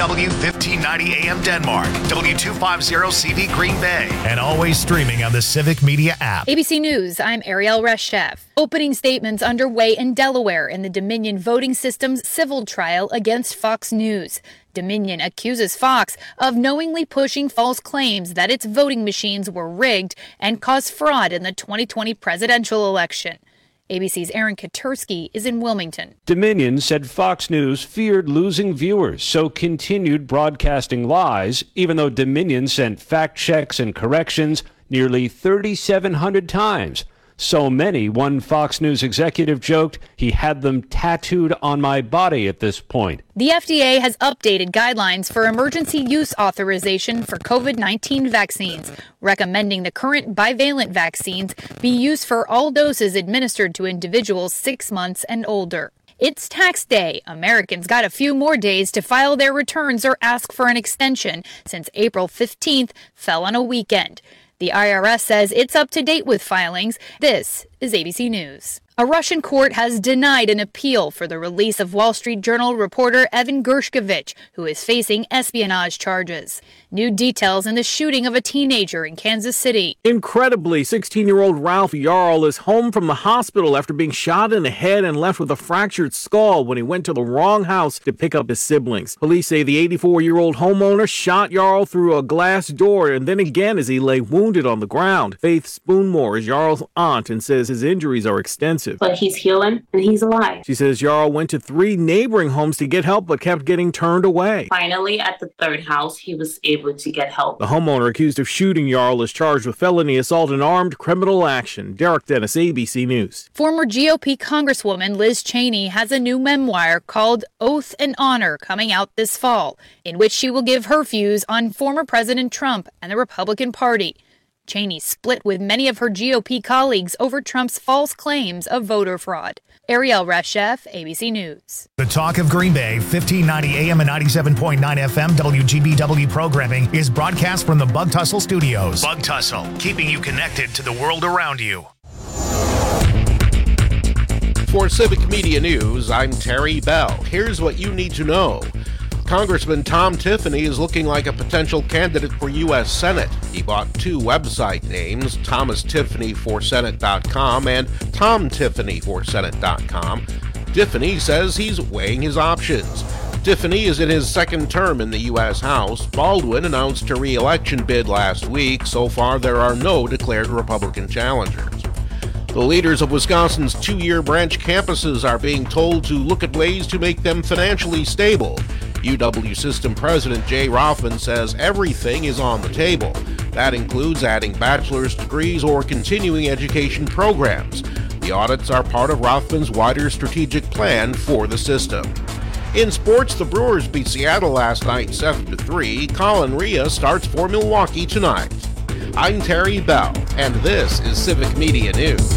KCRW 1590 AM Denmark, W250CV Green Bay, and always streaming on the Civic Media app. ABC News, I'm Ariel Reshchev. Opening statements underway in Delaware in the Dominion voting system's civil trial against Fox News. Dominion accuses Fox of knowingly pushing false claims that its voting machines were rigged and caused fraud in the 2020 presidential election. ABC's Aaron Katursky is in Wilmington. Dominion said Fox News feared losing viewers, so continued broadcasting lies, even though Dominion sent fact checks and corrections nearly 3,700 times. So many, one Fox News executive joked he had them tattooed on my body at this point. The FDA has updated guidelines for emergency use authorization for COVID-19 vaccines, recommending the current bivalent vaccines be used for all doses administered to individuals 6 months and older. It's tax day. Americans got a few more days to file their returns or ask for an extension since April 15th fell on a weekend. The IRS says it's up to date with filings. This is ABC News. A Russian court has denied an appeal for the release of Wall Street Journal reporter Evan Gershkovich, who is facing espionage charges. New details in the shooting of a teenager in Kansas City. Incredibly, 16-year-old Ralph Yarl is home from the hospital after being shot in the head and left with a fractured skull when he went to the wrong house to pick up his siblings. Police say the 84-year-old homeowner shot Yarl through a glass door and then again as he lay wounded on the ground. Faith Spoonmore is Yarl's aunt and says his injuries are extensive. But he's healing and he's alive. She says Yarl went to 3 neighboring homes to get help but kept getting turned away. Finally, at the 3rd house, he was able to get help. The homeowner accused of shooting Yarl is charged with felony assault and armed criminal action. Derek Dennis, ABC News. Former GOP Congresswoman Liz Cheney has a new memoir called Oath and Honor coming out this fall, in which she will give her views on former President Trump and the Republican Party. Cheney split with many of her GOP colleagues over Trump's false claims of voter fraud. Ariel Reshchev, ABC News. The Talk of Green Bay, 1590 AM and 97.9 FM WGBW programming is broadcast from the Bug Tussle Studios. Bug Tussle, keeping you connected to the world around you. For Civic Media News, I'm Terry Bell. Here's what you need to know. Congressman Tom Tiffany is looking like a potential candidate for U.S. Senate. He bought 2 website names, ThomasTiffanyForSenate.com and TomTiffanyForSenate.com. Tiffany says he's weighing his options. Tiffany is in his 2nd term in the U.S. House. Baldwin announced a re-election bid last week. So far, there are no declared Republican challengers. The leaders of Wisconsin's 2-year branch campuses are being told to look at ways to make them financially stable. UW System President Jay Rothman says everything is on the table. That includes adding bachelor's degrees or continuing education programs. The audits are part of Rothman's wider strategic plan for the system. In sports, the Brewers beat Seattle last night 7-3. Colin Rea starts for Milwaukee tonight. I'm Terry Bell, and this is Civic Media News.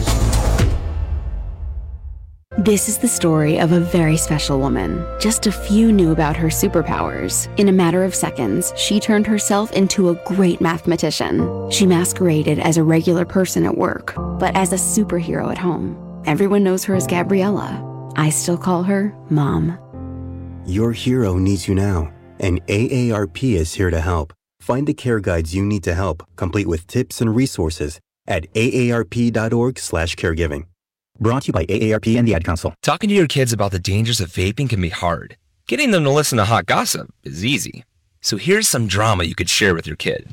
This is the story of a very special woman. Just a few knew about her superpowers. In a matter of seconds, she turned herself into a great mathematician. She masqueraded as a regular person at work, but as a superhero at home. Everyone knows her as Gabriella. I still call her Mom. Your hero needs you now, and AARP is here to help. Find the care guides you need to help, complete with tips and resources at aarp.org/caregiving. Brought to you by AARP and the Ad Council. Talking to your kids about the dangers of vaping can be hard. Getting them to listen to hot gossip is easy. So here's some drama you could share with your kid.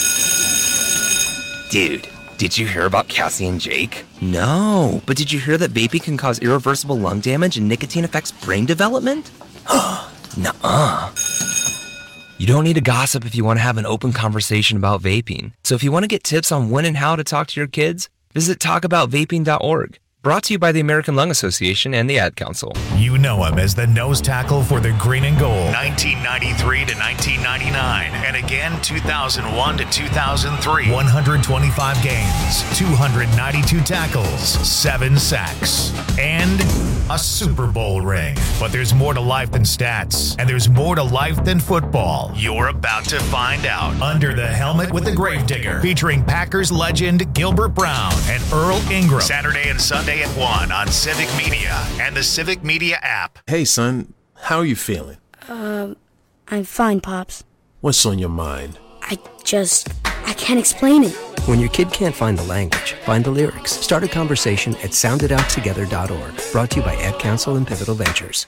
Dude, did you hear about Cassie and Jake? No, but did you hear that vaping can cause irreversible lung damage and nicotine affects brain development? Nuh-uh. You don't need to gossip if you want to have an open conversation about vaping. So if you want to get tips on when and how to talk to your kids, visit talkaboutvaping.org. Brought to you by the American Lung Association and the Ad Council. You know him as the nose tackle for the Green and Gold, 1993 to 1999, and again 2001 to 2003. 125 games, 292 tackles, 7 sacks, and a Super Bowl ring. But there's more to life than stats, and there's more to life than football. You're about to find out. Under the Helmet with the Gravedigger, featuring Packers legend Gilbert Brown and Earl Ingram. Saturday and Sunday at 1 on Civic Media and the Civic Media app. Hey, son, how are you feeling? I I'm fine, Pops. What's on your mind? I can't explain it. When your kid can't find the language, find the lyrics. Start a conversation at sounditouttogether.org. Brought to you by Ad Council and Pivotal Ventures.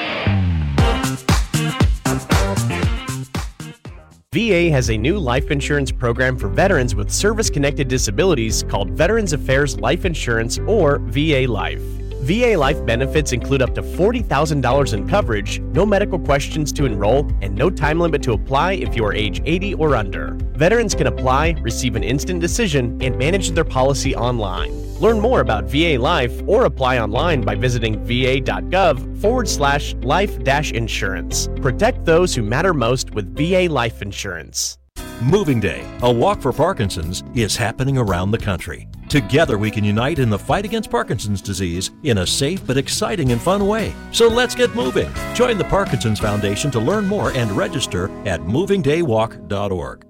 VA has a new life insurance program for veterans with service-connected disabilities called Veterans Affairs Life Insurance, or VA Life. VA Life benefits include up to $40,000 in coverage, no medical questions to enroll, and no time limit to apply if you are age 80 or under. Veterans can apply, receive an instant decision, and manage their policy online. Learn more about VA Life or apply online by visiting va.gov/life-insurance. Protect those who matter most with VA Life Insurance. Moving Day, a walk for Parkinson's, is happening around the country. Together we can unite in the fight against Parkinson's disease in a safe but exciting and fun way. So let's get moving. Join the Parkinson's Foundation to learn more and register at movingdaywalk.org.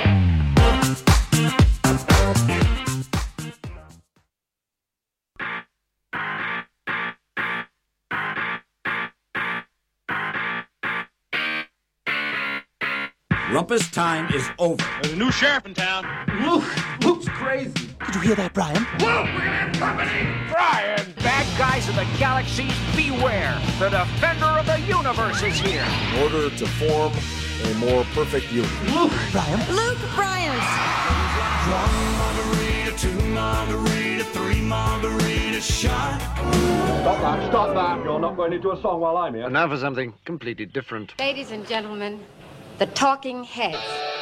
Rumpus time is over. There's a new sheriff in town. Luke's crazy. Did you hear that, Brian? Luke, we're gonna have company! Brian! Bad guys of the galaxies, beware! The defender of the universe is here! In order to form a more perfect union. Luke! Brian? Luke Bryant! 1 margarita, 2 margarita, 3 margarita shot. Stop that. You're not going to do a song while I'm here. And now for something completely different. Ladies and gentlemen, the Talking Heads.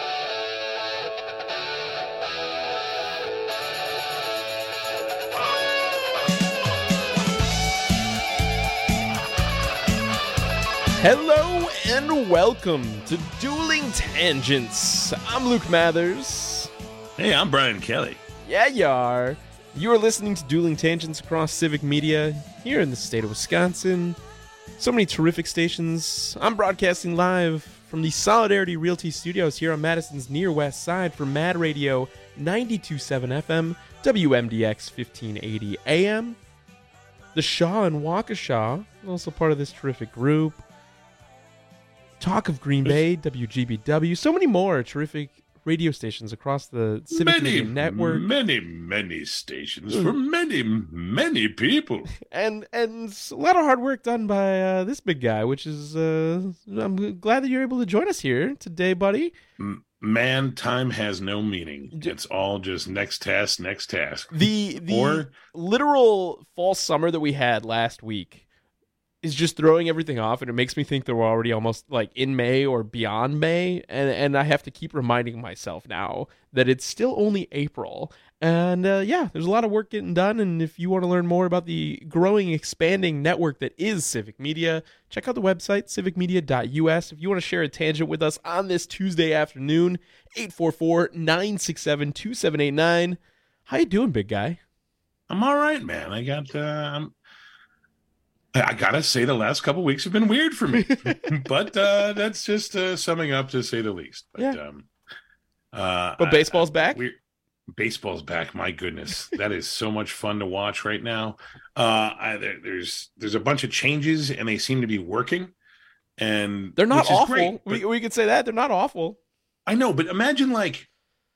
Hello and welcome to Dueling Tangents. I'm Luke Mathers. Hey, I'm Brian Kelly. Yeah, you are. You are listening to Dueling Tangents across Civic Media here in the state of Wisconsin. So many terrific stations. I'm broadcasting live from the Solidarity Realty Studios here on Madison's Near West Side for Mad Radio 92.7 FM, WMDX 1580 AM. The Shaw and Waukesha, also part of this terrific group. Talk of Green Bay, WGBW, so many more terrific radio stations across the Civic Media Network. Many stations for many people. And a lot of hard work done by this big guy, which is, I'm glad that you're able to join us here today, buddy. Man, time has no meaning. It's all just next task. The literal fall summer that we had last week is just throwing everything off, and it makes me think that we're already almost like in May or beyond May, and I have to keep reminding myself now that it's still only April. And yeah, there's a lot of work getting done, and if you want to learn more about the growing, expanding network that is Civic Media, check out the website, civicmedia.us. If you want to share a tangent with us on this Tuesday afternoon, 844-967-2789. How you doing, big guy? I'm all right, man. I gotta say, the last couple weeks have been weird for me, but that's just summing up to say the least. But, yeah. But baseball's back. Baseball's back. My goodness, that is so much fun to watch right now. There's a bunch of changes, and they seem to be working. And they're not awful. Great, we could say that they're not awful. I know, but imagine let's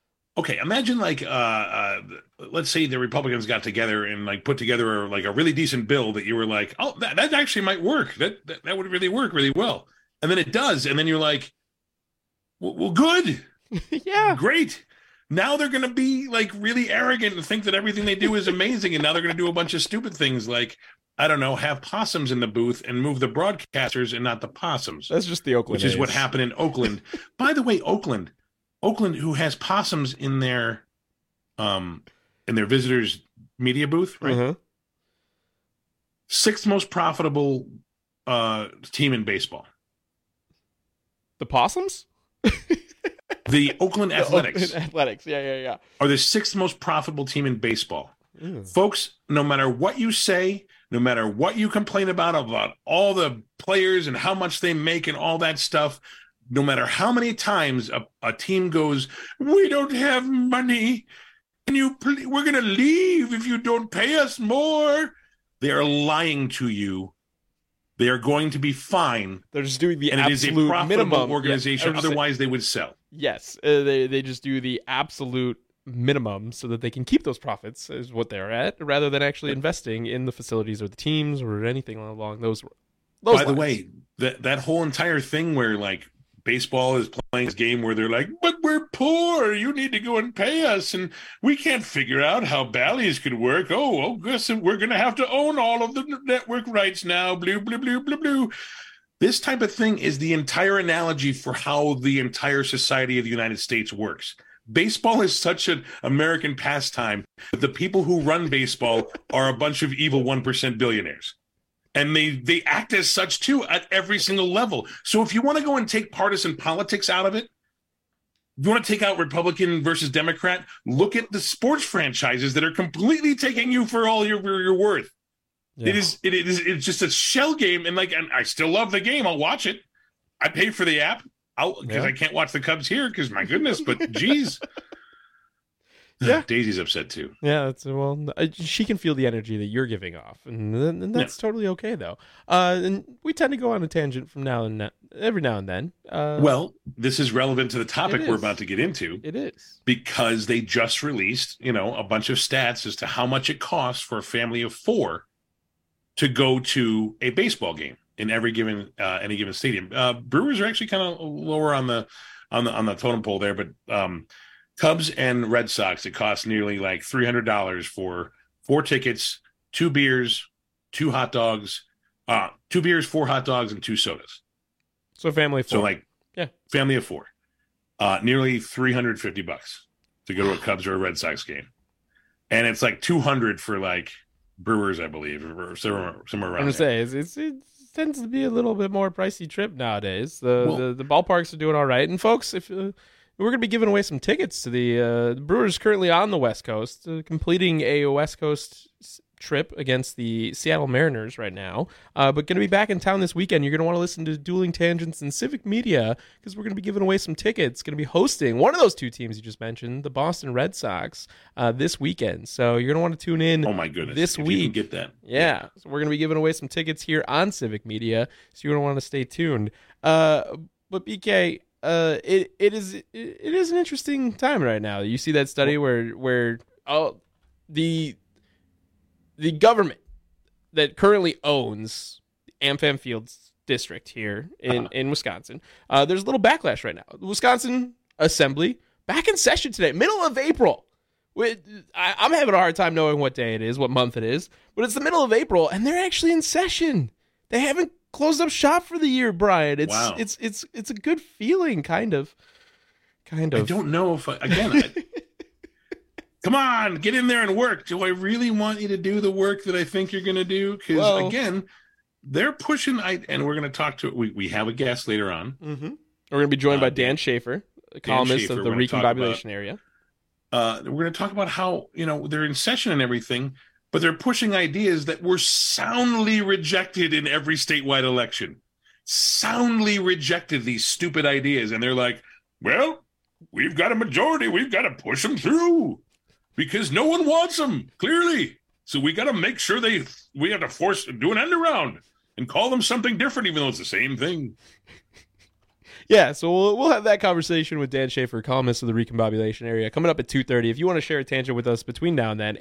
say the Republicans got together and like put together like a really decent bill that you were like, oh, that actually might work. That would really work really well. And then it does. And then you're like, well, good. Yeah. Great. Now they're going to be like really arrogant and think that everything they do is amazing. And now they're going to do a bunch of stupid things like, I don't know, have possums in the booth and move the broadcasters and not the possums. That's just the Oakland. Which is what happened in Oakland. By the way, Oakland, who has possums in their visitors' media booth, right? Uh-huh. 6th most profitable team in baseball. The Possums? The Oakland Athletics. Oakland Athletics, yeah. Are the 6th most profitable team in baseball. Mm. Folks, no matter what you say, no matter what you complain about all the players and how much they make and all that stuff, no matter how many times a team goes, we don't have money, and we're going to leave if you don't pay us more, they are lying to you. They are going to be fine. They're just doing the and absolute it is a profitable minimum organization. Yeah, Otherwise, they would sell. Yes, they just do the absolute minimum so that they can keep those profits is what they're at, rather than actually investing in the facilities or the teams or anything along those By lines. the way, that whole entire thing where like baseball is playing this game where they're like, but we're poor, you need to go and pay us, and we can't figure out how Bally's could work. Oh, guess we're going to have to own all of the network rights now. Blue, blue, blue, blue, blue. This type of thing is the entire analogy for how the entire society of the United States works. Baseball is such an American pastime that the people who run baseball are a bunch of evil 1% billionaires. And they act as such, too, at every single level. So if you want to go and take partisan politics out of it, if you want to take out Republican versus Democrat, look at the sports franchises that are completely taking you for all your worth. Yeah. It's just a shell game. And I still love the game. I'll watch it. I pay for the app because I can't watch the Cubs here because, my goodness, but geez. Yeah, Daisy's upset too. Yeah, she can feel the energy that you're giving off, and that's totally okay though. And we tend to go on a tangent from every now and then. Well, this is relevant to the topic we're about to get into. It is because they just released, a bunch of stats as to how much it costs for a family of 4 to go to a baseball game in any given stadium. Brewers are actually kind of lower on the totem pole there, but Cubs and Red Sox, it costs nearly like $300 for 4 tickets, 2 beers, 2 hot dogs, 2 beers, 4 hot dogs, and 2 sodas. So family of 4. So family of 4. Nearly $350 to go to a Cubs or a Red Sox game. And it's like $200 for like Brewers, I believe, or somewhere around I'm there. It tends to be a little bit more pricey trip nowadays. The ballparks are doing all right. And folks, if we're going to be giving away some tickets to the Brewers currently on the West Coast, completing a West Coast trip against the Seattle Mariners right now, but going to be back in town this weekend. You're going to want to listen to Dueling Tangents and Civic Media because we're going to be giving away some tickets. Going to be hosting one of those 2 teams you just mentioned, the Boston Red Sox, this weekend. So you're going to want to tune in. Oh my goodness! This week, you can get that. Yeah. So we're going to be giving away some tickets here on Civic Media. So you're going to want to stay tuned. But BK. It is an interesting time right now. You see that study where the government that currently owns AmFam Fields district here in Wisconsin, there's a little backlash right now. The Wisconsin Assembly back in session today, middle of April. I'm having a hard time knowing what day it is, what month it is, but it's the middle of April, and they're actually in session. They haven't closed up shop for the year, Brian. It's a good feeling, kind of. I don't know if come on, get in there and work. Do I really want you to do the work that I think you're going to do? Because again, they're pushing. And we're going to talk to. We have a guest later on. Mm-hmm. We're going to be joined by Dan Schaefer, a columnist of the Recombobulation area. We're going to talk about how they're in session and everything. But they're pushing ideas that were soundly rejected in every statewide election. Soundly rejected these stupid ideas. And they're like, well, we've got a majority. We've got to push them through because no one wants them, clearly. So we got to make sure we have to do an end around and call them something different, even though it's the same thing. Yeah, so we'll have that conversation with Dan Schaefer, columnist of the Recombobulation area, coming up at 2:30. If you want to share a tangent with us between now and then,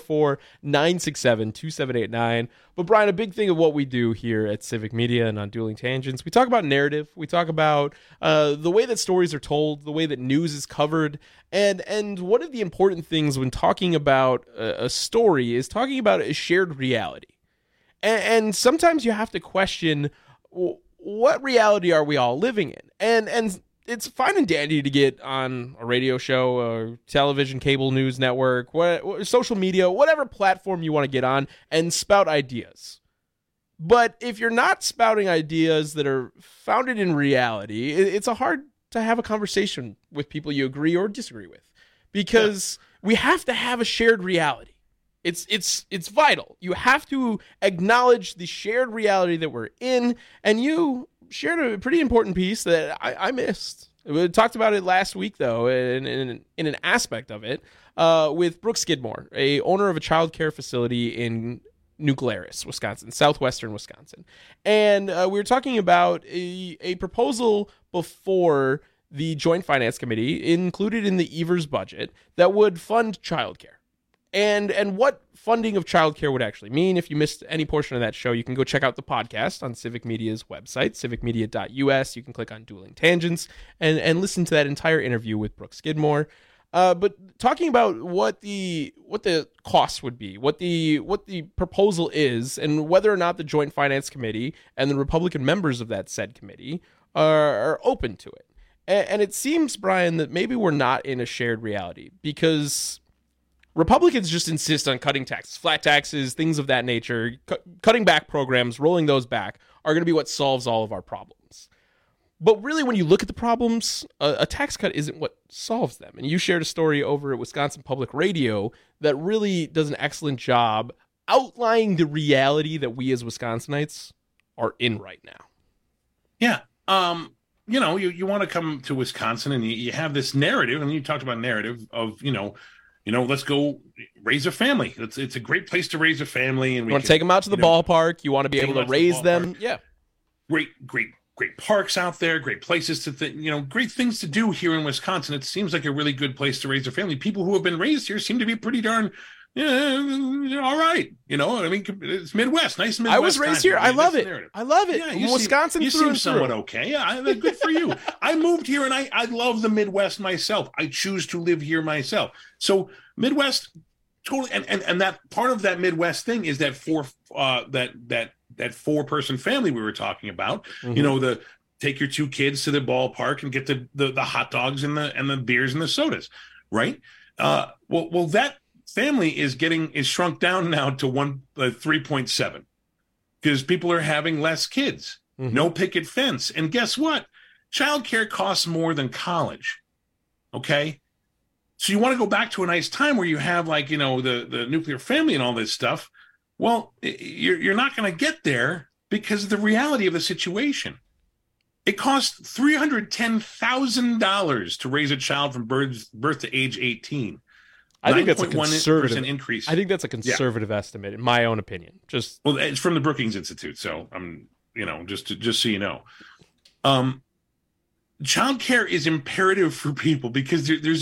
844-967-2789. But Brian, a big thing of what we do here at Civic Media and on Dueling Tangents, we talk about narrative. We talk about the way that stories are told, the way that news is covered, and one of the important things when talking about a story is talking about a shared reality. And sometimes you have to question, what reality are we all living in? And it's fine and dandy to get on a radio show, a television, cable news network, social media, whatever platform you want to get on and spout ideas. But if you're not spouting ideas that are founded in reality, it's hard to have a conversation with people you agree or disagree with because we have to have a shared reality. It's vital. You have to acknowledge the shared reality that we're in, and you shared a pretty important piece that I missed. We talked about it last week, though, in an aspect of it, with Brooke Skidmore, a owner of a child care facility in Nuclearis, Wisconsin, southwestern Wisconsin. And we were talking about a proposal before the Joint Finance Committee included in the Evers budget that would fund childcare. And what funding of childcare would actually mean. If you missed any portion of that show, you can go check out the podcast on Civic Media's website, civicmedia.us. You can click on Dueling Tangents and listen to that entire interview with Brooke Skidmore. But talking about what the costs would be, what the proposal is, and whether or not the Joint Finance Committee and the Republican members of that said committee are open to it. And it seems, Brian, that maybe we're not in a shared reality because Republicans just insist on cutting taxes, flat taxes, things of that nature, cutting back programs, rolling those back are going to be what solves all of our problems. But really, when you look at the problems, a tax cut isn't what solves them. And you shared a story over at Wisconsin Public Radio that really does an excellent job outlining the reality that we as Wisconsinites are in right now. Yeah. You want to come to Wisconsin and you have this narrative, and you talked about narrative of, let's go raise a family. It's a great place to raise a family. And you want to take them out to the ballpark. You want to be able to raise them. Yeah. Great parks out there, great places to, great things to do here in Wisconsin. It seems like a really good place to raise a family. People who have been raised here seem to be pretty darn, all right. It's Midwest, nice Midwest. I was raised here. I love it. I love it. Yeah, Wisconsin you seem somewhat okay. Good for you. I moved here and I love the Midwest myself. I choose to live here myself. So Midwest, totally. And that part of that Midwest thing is that that 4-person family we were talking about. Mm-hmm. Take your 2 kids to the ballpark and get the hot dogs and the beers and the sodas, right? Well, that family is shrunk down now to 3.7 because people are having less kids. Mm-hmm. No picket fence, and guess what? Childcare costs more than college. Okay, so you want to go back to a nice time where you have the nuclear family and all this stuff. Well, you're not going to get there because of the reality of the situation. It costs $310,000 to raise a child from birth to age 18. I think that's a conservative increase. I think that's a conservative estimate, in my own opinion. Well, it's from the Brookings Institute, so I'm just so you know. Childcare is imperative for people because there's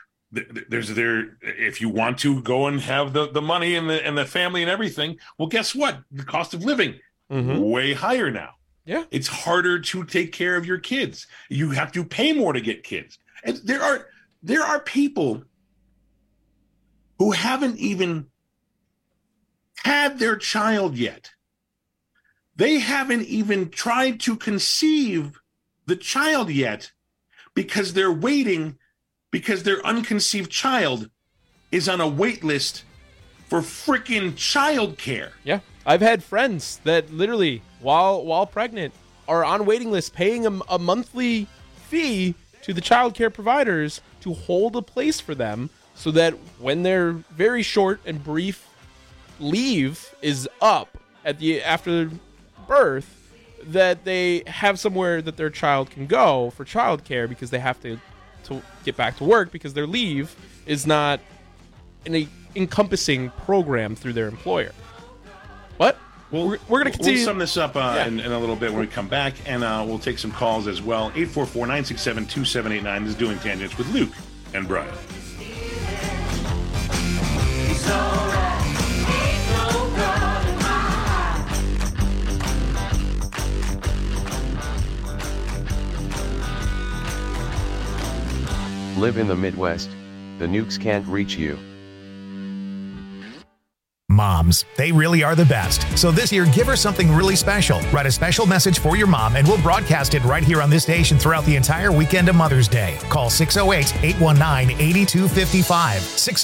if you want to go and have the money and the family and everything, well, guess what? The cost of living way higher now. Yeah, it's harder to take care of your kids. You have to pay more to get kids, and there are people who haven't even had their child yet. They haven't even tried to conceive the child yet because they're waiting because their unconceived child is on a wait list for freaking childcare. Yeah. I've had friends that literally, while pregnant, are on waiting lists paying a monthly fee to the childcare providers to hold a place for them so that when their very short and brief leave is up after birth, that they have somewhere that their child can go for childcare because they have to get back to work because their leave is not an encompassing program through their employer. But we're going to continue. We'll sum this up in a little bit when we come back, and we'll take some calls as well. 844-967-2789. This is Doing Tangents with Luke and Brian. Live in the Midwest. The nukes can't reach you. Moms, they really are the best. So this year, give her something really special. Write a special message for your mom, and we'll broadcast it right here on this station throughout the entire weekend of Mother's Day. Call 608-819-8255.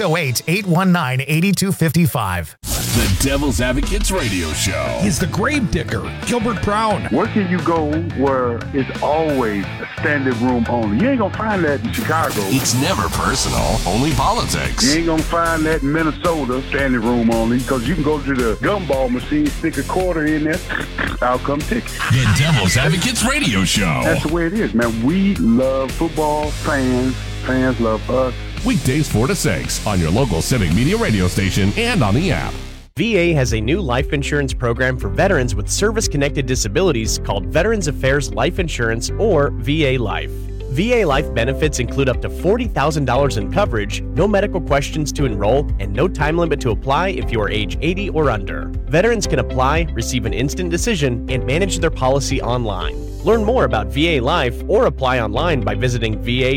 608-819-8255. The Devil's Advocates Radio Show. He's the grave digger, Gilbert Brown. Where can you go where it's always a standing room only? You ain't gonna find that in Chicago. It's never personal, only politics. You ain't gonna find that in Minnesota, standing room only, because you can go to the gumball machine, stick a quarter in there, I'll come take it. The Devil's Advocates Radio Show. That's the way it is, man. We love football, fans love us. Weekdays 4 to 6 on your local Civic Media radio station and on the app. VA has a new life insurance program for veterans with service-connected disabilities called Veterans Affairs Life Insurance, or VA Life. VA Life benefits include up to $40,000 in coverage, no medical questions to enroll, and no time limit to apply if you are age 80 or under. Veterans can apply, receive an instant decision, and manage their policy online. Learn more about VA Life or apply online by visiting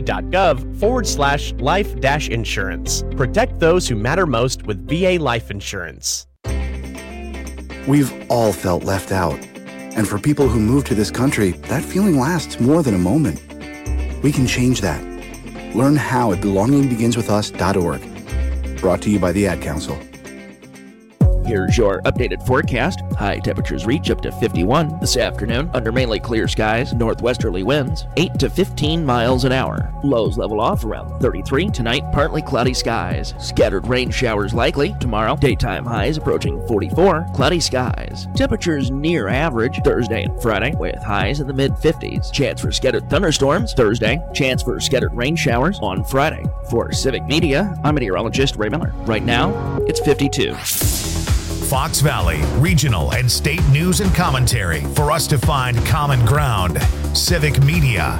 va.gov/life-insurance. Protect those who matter most with VA Life Insurance. We've all felt left out. And for people who move to this country, that feeling lasts more than a moment. We can change that. Learn how at belongingbeginswithus.org. Brought to you by the Ad Council. Here's your updated forecast. High temperatures reach up to 51 this afternoon under mainly clear skies, northwesterly winds, 8 to 15 miles an hour. Lows level off around 33 tonight, partly cloudy skies. Scattered rain showers likely tomorrow. Daytime highs approaching 44, cloudy skies. Temperatures near average Thursday and Friday with highs in the mid-50s. Chance for scattered thunderstorms Thursday. Chance for scattered rain showers on Friday. For Civic Media, I'm meteorologist Ray Miller. Right now, it's 52. Fox Valley, regional and state news and commentary for us to find common ground. Civic Media.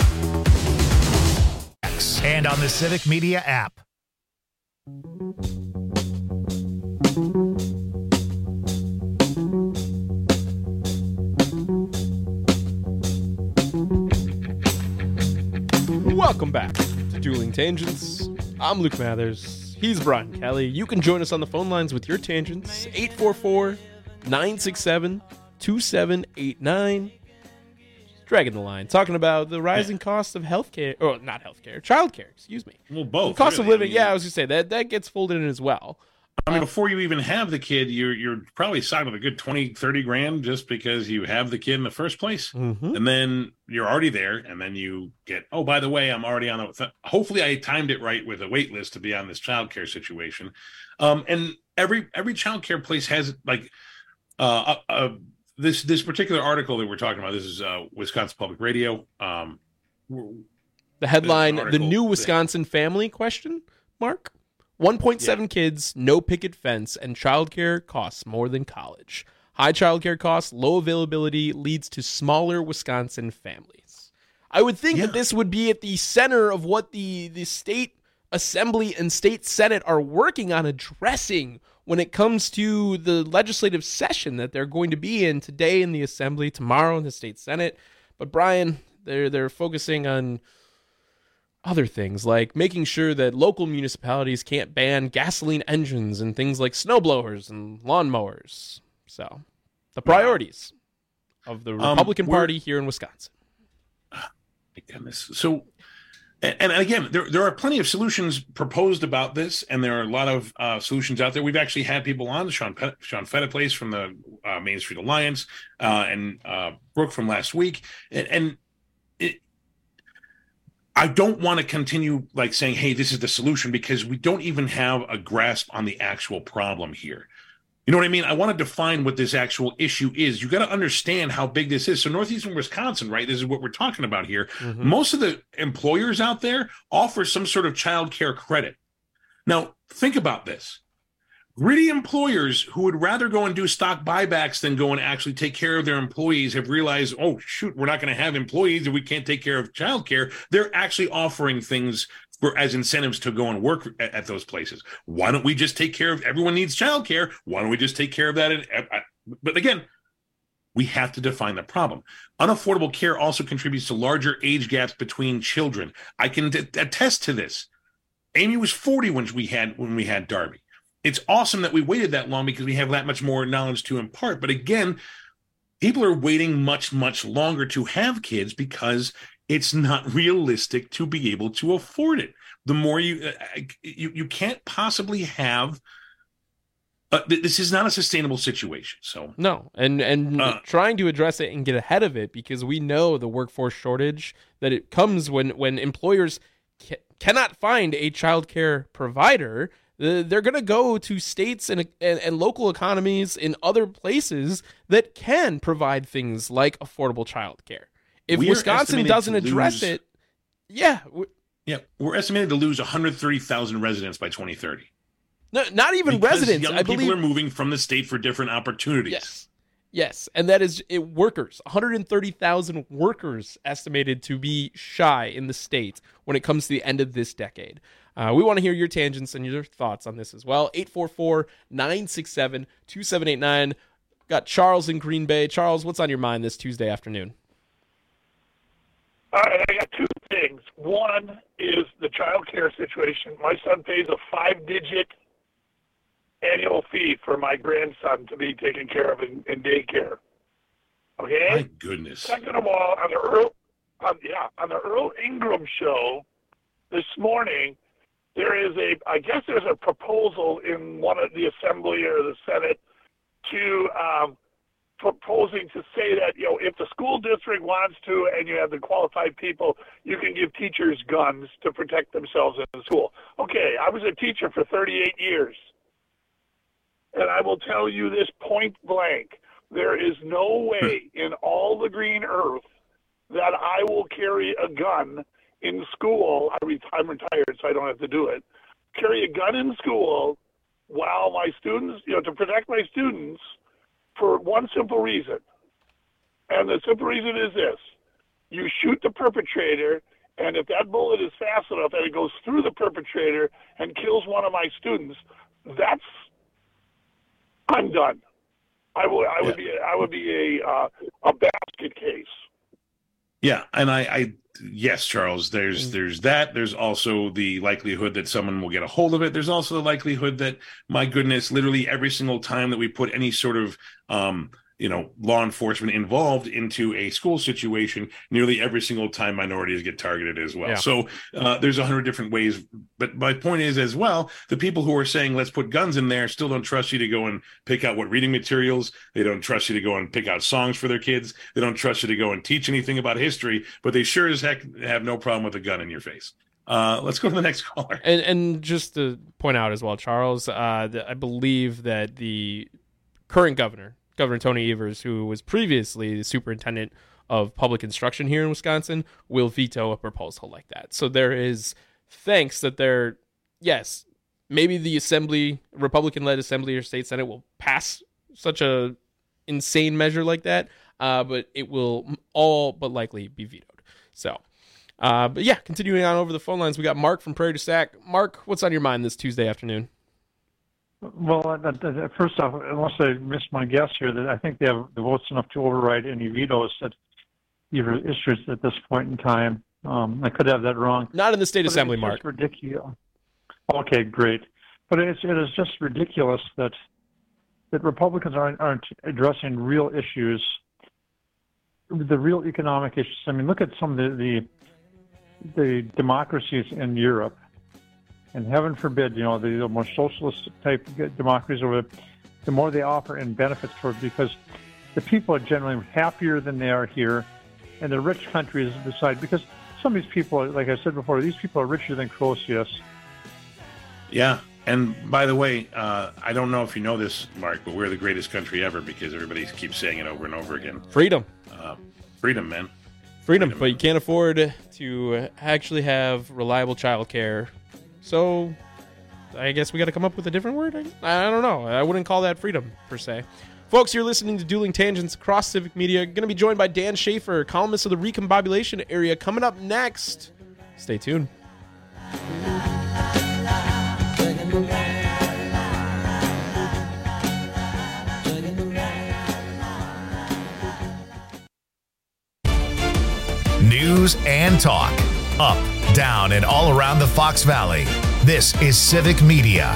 And on the Civic Media app. Welcome back to Dueling Tangents. I'm Luke Mathers. He's Brian Kelly. You can join us on the phone lines with your tangents. 844-967-2789. Dragging the line. Talking about the rising cost of healthcare. Or not healthcare. Childcare, excuse me. Well, both. The cost really. of living. I was going to say, that gets folded in as well. I mean, before you even have the kid, you're probably signing with a good 20, 30 grand just because you have the kid in the first place. Mm-hmm. And then you're already there. And then you get, oh, by the way, I'm already on hopefully I timed it right with a wait list to be on this childcare situation. And every childcare place has like this particular article that we're talking about. This is Wisconsin Public Radio. The headline, the new Wisconsin family question mark. 1.7 kids, no picket fence, and childcare costs more than college. High childcare costs, low availability leads to smaller Wisconsin families. I would think that this would be at the center of what the state assembly and state senate are working on addressing when it comes to the legislative session that they're going to be in today in the assembly, tomorrow in the state senate. But Brian, they're focusing on other things like making sure that local municipalities can't ban gasoline engines and things like snowblowers and lawnmowers. So, the priorities of the Republican Party here in Wisconsin. My goodness. So, and again, there are plenty of solutions proposed about this, and there are a lot of solutions out there. We've actually had people on, Sean Fettiplace from the Main Street Alliance and Brooke from last week, and I don't want to continue like saying, hey, this is the solution, because we don't even have a grasp on the actual problem here. You know what I mean? I want to define what this actual issue is. You got to understand how big this is. So Northeastern Wisconsin, right? This is what we're talking about here. Mm-hmm. Most of the employers out there offer some sort of child care credit. Now, think about this. Greedy employers who would rather go and do stock buybacks than go and actually take care of their employees have realized, oh, shoot, we're not going to have employees if we can't take care of childcare. They're actually offering things as incentives to go and work at those places. Why don't we just take care of, everyone needs childcare. Why don't we just take care of that? But again, we have to define the problem. Unaffordable care also contributes to larger age gaps between children. I can attest to this. Amy was 40 when we had Darby. It's awesome that we waited that long because we have that much more knowledge to impart. But again, people are waiting much, much longer to have kids because it's not realistic to be able to afford it. The more you can't possibly have. This is not a sustainable situation. So no, and trying to address it and get ahead of it, because we know the workforce shortage that it comes when employers cannot find a child care provider. They're going to go to states and local economies in other places that can provide things like affordable child care. If Wisconsin doesn't address it, we're estimated to lose 130,000 residents by 2030. No, not even because residents. Young I believe people are moving from the state for different opportunities. Yes, and that is workers. 130,000 workers estimated to be shy in the state when it comes to the end of this decade. We want to hear your tangents and your thoughts on this as well. 844-967-2789. Got Charles in Green Bay. Charles, what's on your mind this Tuesday afternoon? All right, I got two things. One is the child care situation. My son pays a 5-digit annual fee for my grandson to be taken care of in daycare. Okay? My goodness. Second of all, on the Earl Ingram show this morning, there's a proposal in one of the Assembly or the Senate to proposing to say that, if the school district wants to and you have the qualified people, you can give teachers guns to protect themselves in the school. Okay, I was a teacher for 38 years. And I will tell you this point blank. There is no way in all the green earth that I will carry a gun in school. I'm retired, so I don't have to do it. Carry a gun in school while my students, to protect my students for one simple reason. And the simple reason is this. You shoot the perpetrator, and if that bullet is fast enough and it goes through the perpetrator and kills one of my students, I'm done. I would be a basket case. Yeah, and yes, Charles, there's that. There's also the likelihood that someone will get a hold of it. There's also the likelihood that, my goodness, literally every single time that we put any sort of law enforcement involved into a school situation, nearly every single time minorities get targeted as well. Yeah. So there's 100 different ways. But my point is as well, the people who are saying, let's put guns in there, still don't trust you to go and pick out what reading materials. They don't trust you to go and pick out songs for their kids. They don't trust you to go and teach anything about history, but they sure as heck have no problem with a gun in your face. Let's go to the next caller. And just to point out as well, Charles, I believe that the current Governor Tony Evers, who was previously the superintendent of public instruction here in Wisconsin, will veto a proposal like that. So there is thanks that maybe the Republican-led Assembly or State Senate will pass such a insane measure like that, but it will all but likely be vetoed. So, continuing on over the phone lines, we got Mark from Prairie du Sac. Mark, what's on your mind this Tuesday afternoon? Well, first off, unless I missed my guess here, that I think they have the votes enough to override any vetoes that either issues at this point in time. I could have that wrong. Not in the state assembly, Mark. It's ridiculous. Okay, great. But it is just ridiculous that Republicans aren't addressing real issues, the real economic issues. I mean, look at some of the democracies in Europe. And heaven forbid, the more socialist type democracies over there, the more they offer in benefits for it, because the people are generally happier than they are here, and the rich countries decide, because some of these people, like I said before, these people are richer than Croesus. Yeah, and by the way, I don't know if you know this, Mark, but we're the greatest country ever because everybody keeps saying it over and over again. Freedom. Freedom, man. Freedom, but you can't afford to actually have reliable childcare. So, I guess we got to come up with a different word? I don't know. I wouldn't call that freedom, per se. Folks, you're listening to Dueling Tangents across Civic Media. Going to be joined by Dan Schaefer, columnist of the Recombobulation Area, coming up next. Stay tuned. News and talk. Up, down, and all around the Fox Valley. This is Civic Media.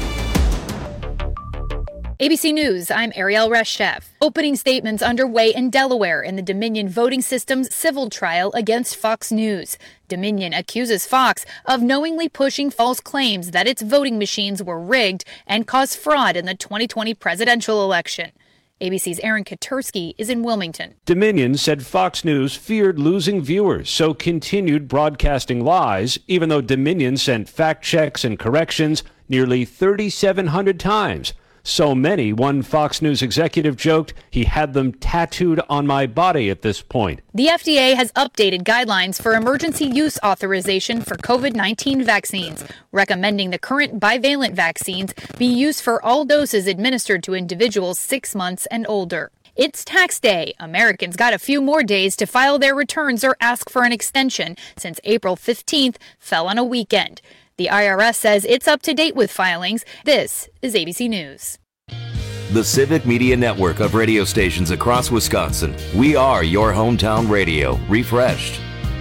ABC News, I'm Ariel Reshchev. Opening statements underway in Delaware in the Dominion voting system's civil trial against Fox News. Dominion accuses Fox of knowingly pushing false claims that its voting machines were rigged and caused fraud in the 2020 presidential election. ABC's Aaron Katursky is in Wilmington. Dominion said Fox News feared losing viewers, so continued broadcasting lies, even though Dominion sent fact checks and corrections nearly 3,700 times. So many, one Fox News executive joked he had them tattooed on my body at this point. The FDA has updated guidelines for emergency use authorization for COVID-19 vaccines, recommending the current bivalent vaccines be used for all doses administered to individuals 6 months and older. It's tax day. Americans got a few more days to file their returns or ask for an extension since April 15th fell on a weekend. The IRS says it's up to date with filings. This is ABC News. The Civic Media Network of radio stations across Wisconsin. We are your hometown radio, refreshed.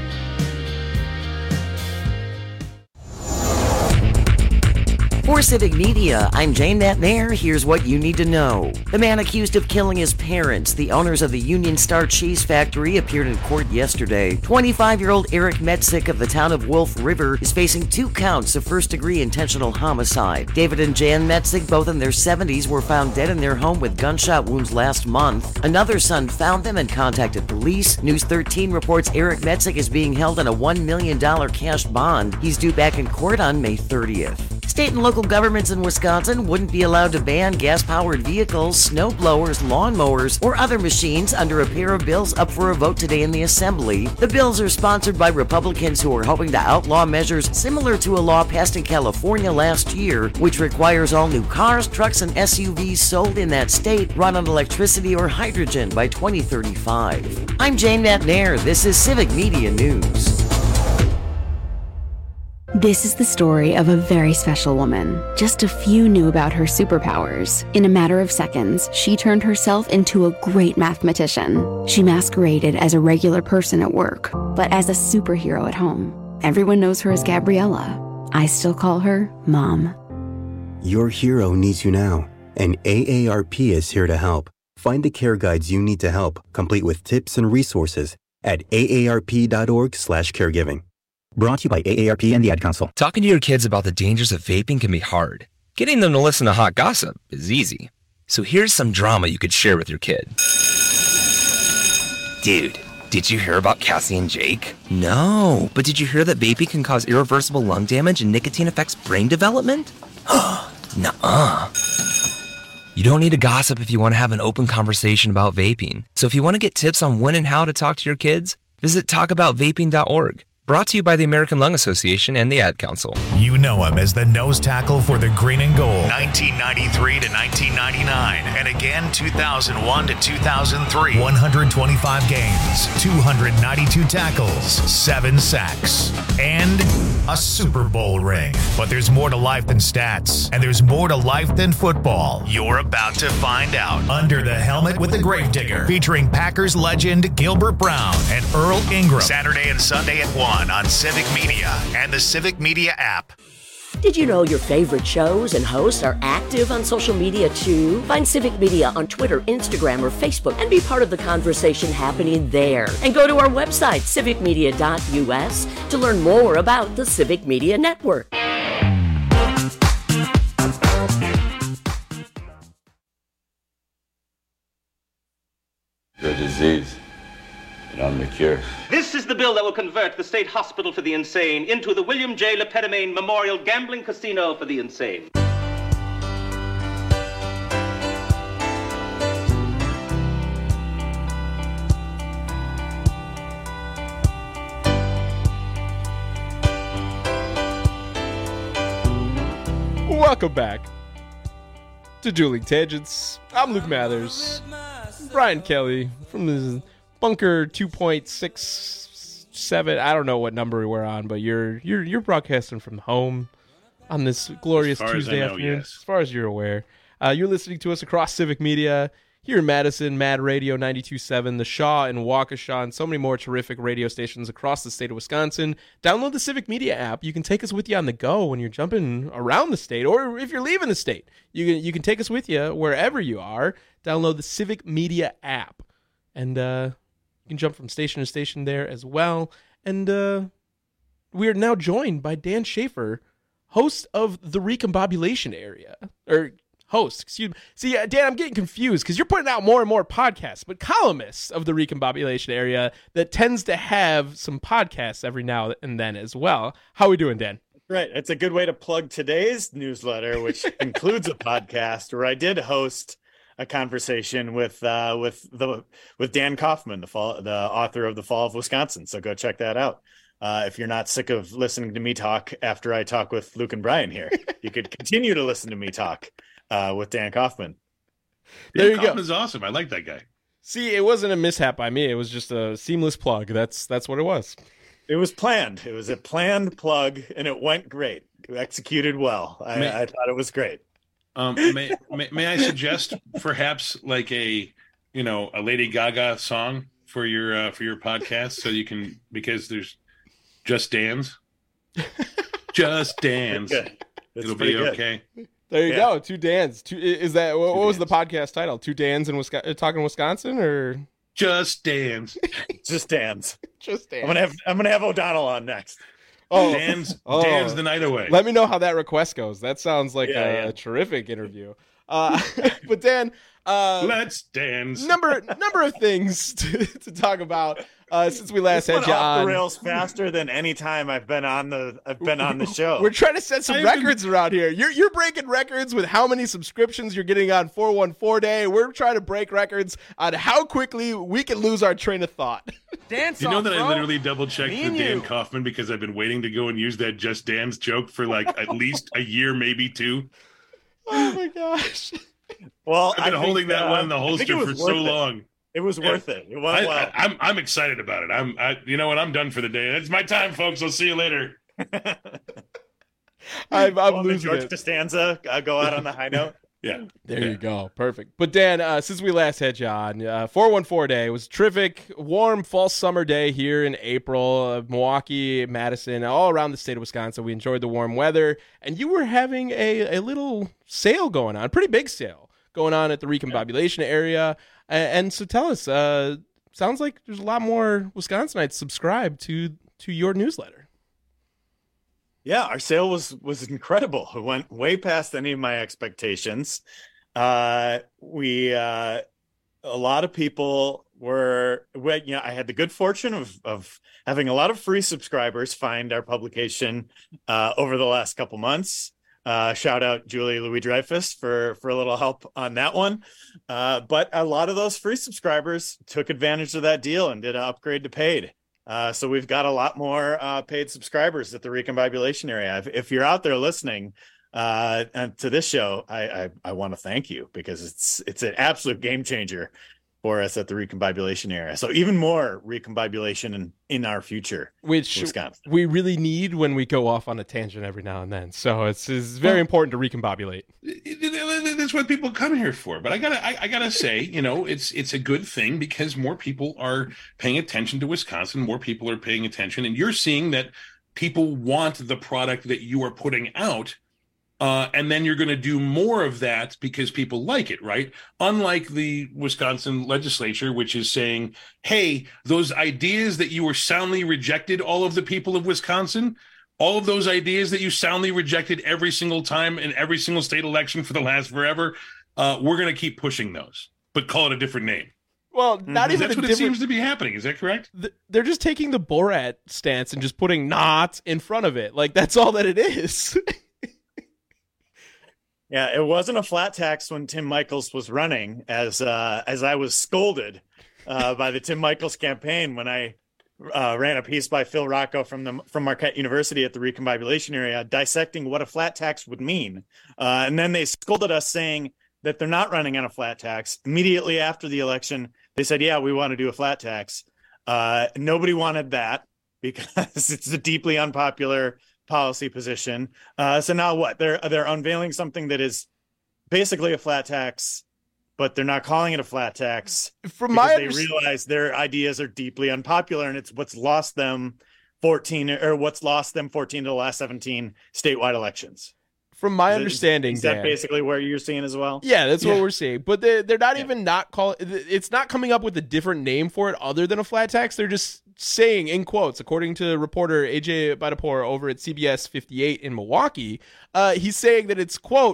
For Civic Media, I'm Jane McNair. Here's what you need to know. The man accused of killing his parents, the owners of the Union Star Cheese Factory, appeared in court yesterday. 25-year-old Eric Metzik of the town of Wolf River is facing 2 counts of first-degree intentional homicide. David and Jan Metzik, both in their 70s, were found dead in their home with gunshot wounds last month. Another son found them and contacted police. News 13 reports Eric Metzik is being held on a $1 million cash bond. He's due back in court on May 30th. State and local governments in Wisconsin wouldn't be allowed to ban gas-powered vehicles, snow blowers, lawnmowers, or other machines under a pair of bills up for a vote today in the Assembly. The bills are sponsored by Republicans who are hoping to outlaw measures similar to a law passed in California last year, which requires all new cars, trucks, and SUVs sold in that state run on electricity or hydrogen by 2035. I'm Jane McNair. This is Civic Media News. This is the story of a very special woman. Just a few knew about her superpowers. In a matter of seconds, she turned herself into a great mathematician. She masqueraded as a regular person at work, but as a superhero at home. Everyone knows her as Gabriella. I still call her Mom. Your hero needs you now, and AARP is here to help. Find the care guides you need to help, complete with tips and resources at aarp.org/caregiving. Brought to you by AARP and the Ad Council. Talking to your kids about the dangers of vaping can be hard. Getting them to listen to hot gossip is easy. So here's some drama you could share with your kid. Dude, did you hear about Cassie and Jake? No, but did you hear that vaping can cause irreversible lung damage and nicotine affects brain development? Nuh-uh. You don't need to gossip if you want to have an open conversation about vaping. So if you want to get tips on when and how to talk to your kids, visit talkaboutvaping.org. Brought to you by the American Lung Association and the Ad Council. You know him as the nose tackle for the Green and Gold, 1993 to 1999, and again 2001 to 2003. 125 games, 292 tackles, 7 sacks, and a Super Bowl ring. But there's more to life than stats, and there's more to life than football. You're about to find out. Under the Helmet with the Gravedigger, featuring Packers legend Gilbert Brown and Earl Ingram. Saturday and Sunday at 1 on Civic Media and the Civic Media app. Did you know your favorite shows and hosts are active on social media too? Find Civic Media on Twitter, Instagram, or Facebook and be part of the conversation happening there. And go to our website, civicmedia.us, to learn more about the Civic Media Network. The disease. And I'm the cure. This is the bill that will convert the State Hospital for the Insane into the William J. Lepedemain Memorial Gambling Casino for the Insane. Welcome back to Dueling Tangents. I'm Luke Mathers. Brian Kelly from the Bunker 2.67. I don't know what number we're on, but you're broadcasting from home on this glorious Tuesday afternoon. Yes. As far as you're aware, you're listening to us across Civic Media here in Madison, Mad Radio 92.7, the Shaw and Waukesha, and so many more terrific radio stations across the state of Wisconsin. Download the Civic Media app. You can take us with you on the go when you're jumping around the state, or if you're leaving the state, you can take us with you wherever you are. Download the Civic Media app, and you can jump from station to station there as well. And we are now joined by Dan Schaefer, host of the Recombobulation Area. Excuse me. See, Dan, I'm getting confused because you're putting out more and more podcasts, but columnist of the Recombobulation Area that tends to have some podcasts every now and then as well. How are we doing, Dan? Right. It's a good way to plug today's newsletter, which includes a podcast where I did host a conversation with Dan Kaufman, the author of The Fall of Wisconsin. So go check that out. If you're not sick of listening to me talk after I talk with Luke and Brian here, you could continue to listen to me talk with Dan Kaufman. There you go. Kaufman's awesome. I like that guy. See, it wasn't a mishap by me. It was just a seamless plug. That's what it was. It was planned. It was a planned plug, and it went great. It executed well. I thought it was great. May I suggest perhaps like a Lady Gaga song for your podcast, so you can, because there's Just Dance. Just Dance. It'll be okay. There you go. Two Dans. Is that what was the podcast title? Two Dans in talking Wisconsin, or Just Dance? Just Dance. Just Dance. I'm gonna have O'Donnell on next. Oh, Dan's the night away. Let me know how that request goes. That sounds like a terrific interview. But Dan, let's dance. Number of things to talk about since we last had you off on. The rails faster than any time I've been on the show. We're trying to set some records around here. You're breaking records with how many subscriptions you're getting on 414 Day. We're trying to break records on how quickly we can lose our train of thought. Dance. You know that I literally double checked with Dan Kaufman because I've been waiting to go and use that Just Dance joke for like at least a year, maybe two. Oh my gosh. Well, I've been holding that one in the holster for so long. It was worth it. It went well. I'm excited about it. You know what? I'm done for the day. It's my time, folks. I'll see you later. I'm losing George it. Costanza go out on the high note. Yeah. There you go. Perfect. But Dan, since we last had you on, 414 Day was a terrific, warm fall summer day here in April. Milwaukee, Madison, all around the state of Wisconsin. We enjoyed the warm weather, and you were having a little sale going on, pretty big sale going on at the Recombobulation area. And so tell us, sounds like there's a lot more Wisconsinites subscribed to your newsletter. Yeah, our sale was incredible. It went way past any of my expectations. A lot of people I had the good fortune of having a lot of free subscribers find our publication over the last couple months. Shout out Julie Louis-Dreyfus for a little help on that one. But a lot of those free subscribers took advantage of that deal and did an upgrade to paid. So we've got a lot more paid subscribers at the Recombobulation area. If you're out there listening to this show, I want to thank you, because it's an absolute game changer for us at the Recombobulation area. So even more Recombobulation in our future, which Wisconsin. We really need when we go off on a tangent every now and then. So it's very important to recombobulate. That's what people come here for. But I gotta say, it's a good thing, because more people are paying attention to Wisconsin. More people are paying attention, and you're seeing that people want the product that you are putting out. And then you're going to do more of that because people like it, right? Unlike the Wisconsin legislature, which is saying, hey, those ideas that you were soundly rejected, all of the people of Wisconsin, all of those ideas that you soundly rejected every single time in every single state election for the last forever, we're going to keep pushing those, but call it a different name. Well, not even that's what it seems to be happening. Is that correct? They're just taking the Borat stance and just putting "not" in front of it. Like, that's all that it is. Yeah, it wasn't a flat tax when Tim Michels was running, as I was scolded by the Tim Michels campaign when I ran a piece by Phil Rocco from Marquette University at the Recombobulation area dissecting what a flat tax would mean. And then they scolded us, saying that they're not running on a flat tax. Immediately after the election, they said, yeah, we want to do a flat tax. Nobody wanted that because it's a deeply unpopular policy position. So now what? They're unveiling something that is basically a flat tax, but they're not calling it a flat tax. They realize their ideas are deeply unpopular, and it's what's lost them 14 of the last 17 statewide elections. From my understanding, is that Dan, basically where you're seeing as well? Yeah, that's what we're seeing. But they're not even not calling. It's not coming up with a different name for it other than a flat tax. They're just saying, in quotes, according to reporter AJ Badapor over at CBS 58 in Milwaukee, he's saying that it's, quote,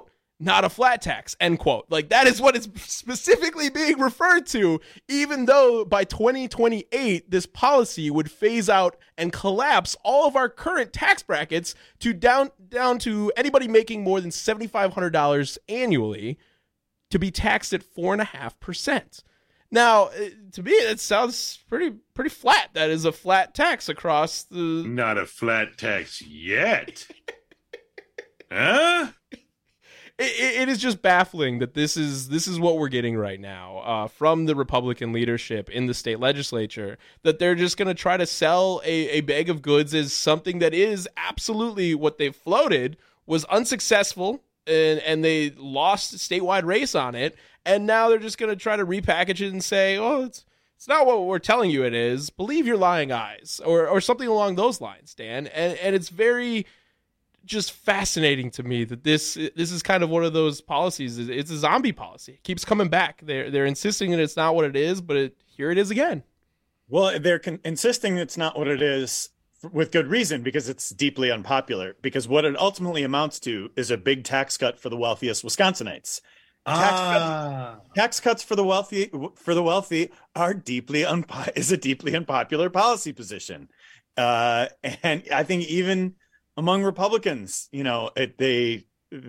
not a flat tax, end quote. Like, that is what is specifically being referred to, even though by 2028, this policy would phase out and collapse all of our current tax brackets to down to anybody making more than $7,500 annually to be taxed at 4.5%. Now, to me, it sounds pretty flat. That is a flat tax across the... Not a flat tax yet. Huh? It is just baffling that this is what we're getting right now from the Republican leadership in the state legislature, that they're just going to try to sell a bag of goods as something that is absolutely what they floated was unsuccessful, and they lost a statewide race on it, and now they're just going to try to repackage it and say, oh, it's not what we're telling you it is. Believe your lying eyes, or something along those lines, Dan. And it's very just fascinating to me that this is kind of one of those policies. It's a zombie policy. It keeps coming back. They're insisting that it's not what it is, but here it is again. Well, they're insisting it's not what it is with good reason, because it's deeply unpopular. Because what it ultimately amounts to is a big tax cut for the wealthiest Wisconsinites. Tax cuts for the wealthy are a deeply unpopular policy position, and I think even among Republicans, they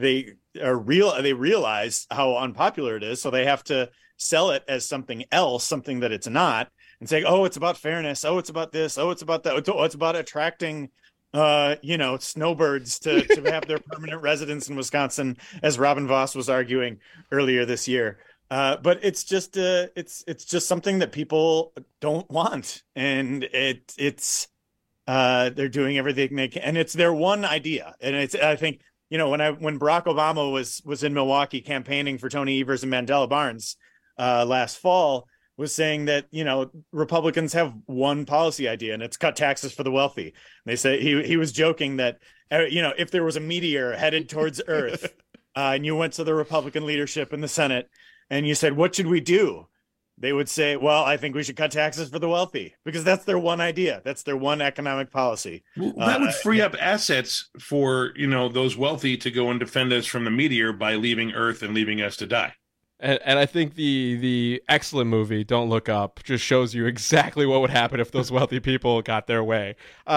realize how unpopular it is, so they have to sell it as something else, something that it's not, and say, oh, it's about fairness, oh, it's about this, oh, it's about that, oh, it's about attracting snowbirds to have their permanent residence in Wisconsin, as Robin Voss was arguing earlier this year. But it's just something that people don't want, and they're doing everything they can, and it's their one idea. And I think when Barack Obama was in Milwaukee campaigning for Tony Evers and Mandela Barnes last fall, was saying that, Republicans have one policy idea, and it's cut taxes for the wealthy. And they say he was joking that, if there was a meteor headed towards Earth and you went to the Republican leadership in the Senate and you said, what should we do? They would say, well, I think we should cut taxes for the wealthy, because that's their one idea. That's their one economic policy. Well, that would free up assets for, those wealthy to go and defend us from the meteor by leaving Earth and leaving us to die. And I think the excellent movie Don't Look Up just shows you exactly what would happen if those wealthy people got their way.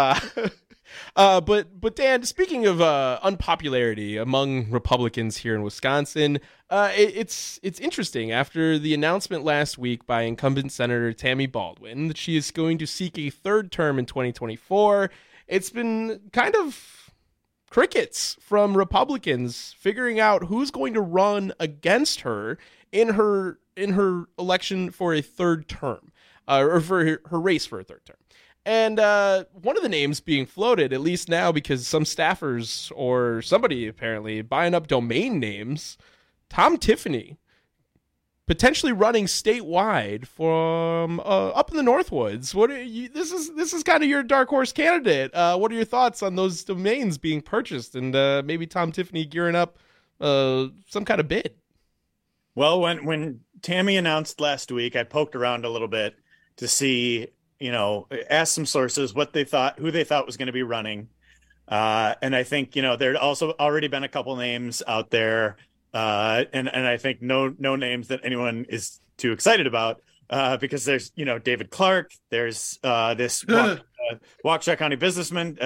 But Dan, speaking of unpopularity among Republicans here in Wisconsin, it's interesting. After the announcement last week by incumbent Senator Tammy Baldwin that she is going to seek a third term in 2024, it's been kind of crickets from Republicans figuring out who's going to run against her in her election for a third term, or for her race for a third term. And one of the names being floated, at least now, because some staffers or somebody apparently buying up domain names, Tom Tiffany potentially running statewide from up in the Northwoods. This is kind of your dark horse candidate. What are your thoughts on those domains being purchased, and maybe Tom Tiffany gearing up some kind of bid? Well, when Tammy announced last week, I poked around a little bit to see, asked some sources who they thought was going to be running. And I think, there'd also already been a couple names out there. And I think no names that anyone is too excited about, because there's, David Clark, there's this Waukesha County businessman,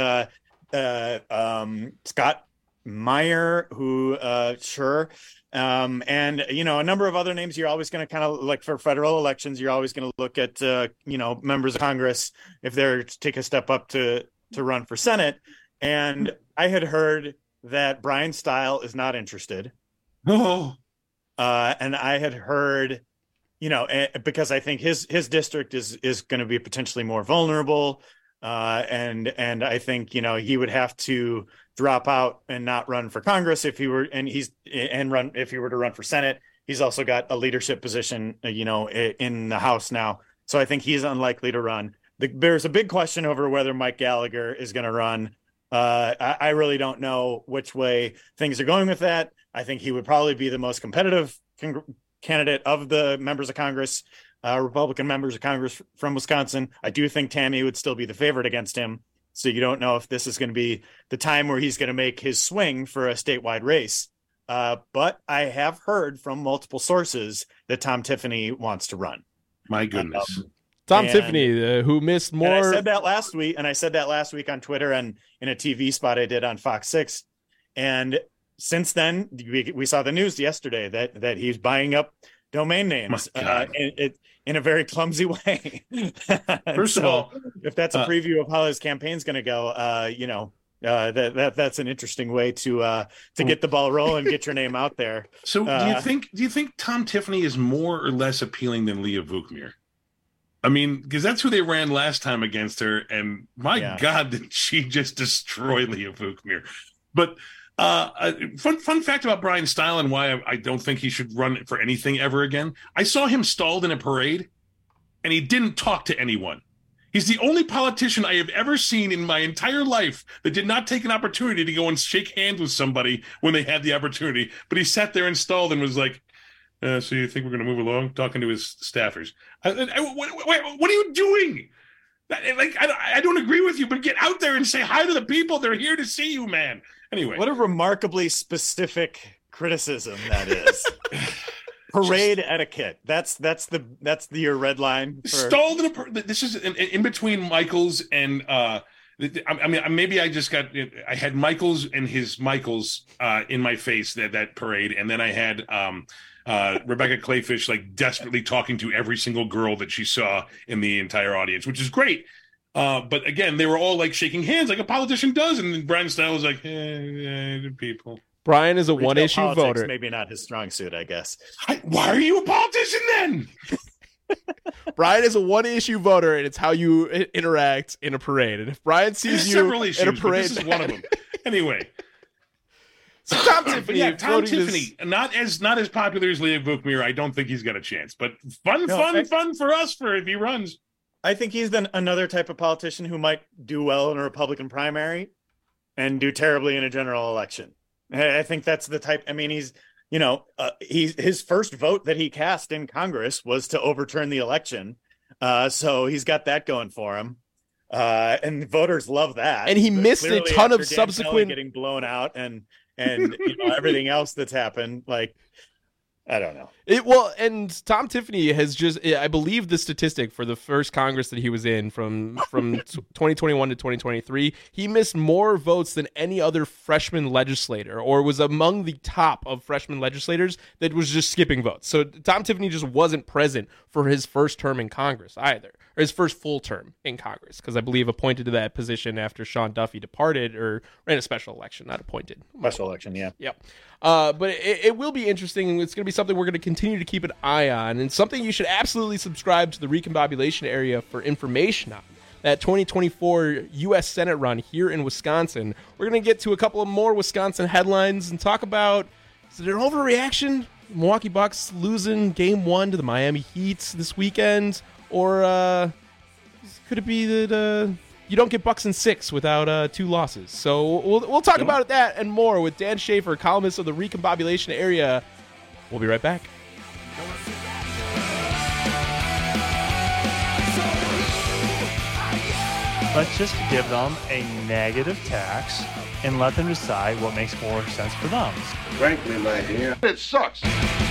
Scott Meyer, who, sure. And, a number of other names. You're always going to kind of, like, for federal elections, you're always going to look at, members of Congress, if they're to take a step up to run for Senate. And I had heard that Brian Stile is not interested. Oh, and I had heard, because I think his district is going to be potentially more vulnerable. And I think, he would have to drop out and not run for Congress if he were to run for Senate. He's also got a leadership position, in the House now. So I think he's unlikely to run. There's a big question over whether Mike Gallagher is going to run. I really don't know which way things are going with that. I think he would probably be the most competitive candidate of the members of Congress, Republican members of Congress from Wisconsin. I do think Tammy would still be the favorite against him. So you don't know if this is going to be the time where he's going to make his swing for a statewide race. but I have heard from multiple sources that Tom Tiffany wants to run. My goodness. Tom Tiffany, who missed more. And I said that last week, on Twitter and in a TV spot I did on Fox 6. And since then, we saw the news yesterday that he's buying up domain names in a very clumsy way. First of all, if that's a preview of how his campaign's going to go, that's an interesting way to get the ball rolling, get your name out there. So do you think Tom Tiffany is more or less appealing than Leah Vukmir? I mean, because that's who they ran last time against her, and God, did she just destroy Leah Vukmir? But fun fact about Brian Stile and why I don't think he should run for anything ever again. I saw him stalled in a parade, and he didn't talk to anyone. He's the only politician I have ever seen in my entire life that did not take an opportunity to go and shake hands with somebody when they had the opportunity. But he sat there and stalled and was like, so you think we're going to move along? Talking to his staffers. What are you doing? I don't agree with you, but get out there and say hi to the people. They're here to see you, man. Anyway. What a remarkably specific criticism that is. Parade etiquette. That's your red line. Stalled in this is in between Michaels and I mean, maybe I had Michaels and his Michaels in my face that parade, and then I had Rebecca Clayfish desperately talking to every single girl that she saw in the entire audience, which is great. But again, they were all shaking hands like a politician does, and then Brian Stile was like, the people. Brian is a one-issue voter. Maybe not his strong suit, I guess. Why are you a politician then? Brian is a one-issue voter, and it's how you interact in a parade. And if Brian sees you in a parade, this is one of them. Anyway. So Tom Tiffany, Tom Tiffany, not as popular as Leah Vukmir. I don't think he's got a chance, but fun for us if he runs. I think he's another type of politician who might do well in a Republican primary and do terribly in a general election. I think that's the type. I mean, he's his first vote that he cast in Congress was to overturn the election, so he's got that going for him. And voters love that. And he missed a ton of subsequent getting blown out and everything else that's happened. I don't know. And Tom Tiffany has I believe the statistic for the first Congress that he was in from 2021 to 2023, he missed more votes than any other freshman legislator, or was among the top of freshman legislators that was just skipping votes. So Tom Tiffany just wasn't present for his first term in Congress either, or his first full term in Congress, because I believe appointed to that position after Sean Duffy departed, or ran a special election, not appointed. Special election, yeah. Yep. But it will be interesting. It's going to be something we're going to continue to keep an eye on, and something you should absolutely subscribe to the Recombobulation Area for information on. That 2024 U.S. Senate run here in Wisconsin. We're going to get to a couple of more Wisconsin headlines and talk about, is it an overreaction? Milwaukee Bucks losing Game 1 to the Miami Heat this weekend? Or could it be that you don't get Bucks in 6 without 2 losses? So we'll talk about that and more with Dan Schaefer, columnist of the Recombobulation Area. We'll be right back. Let's just give them a negative tax and let them decide what makes more sense for them. Frankly, my dear, it sucks.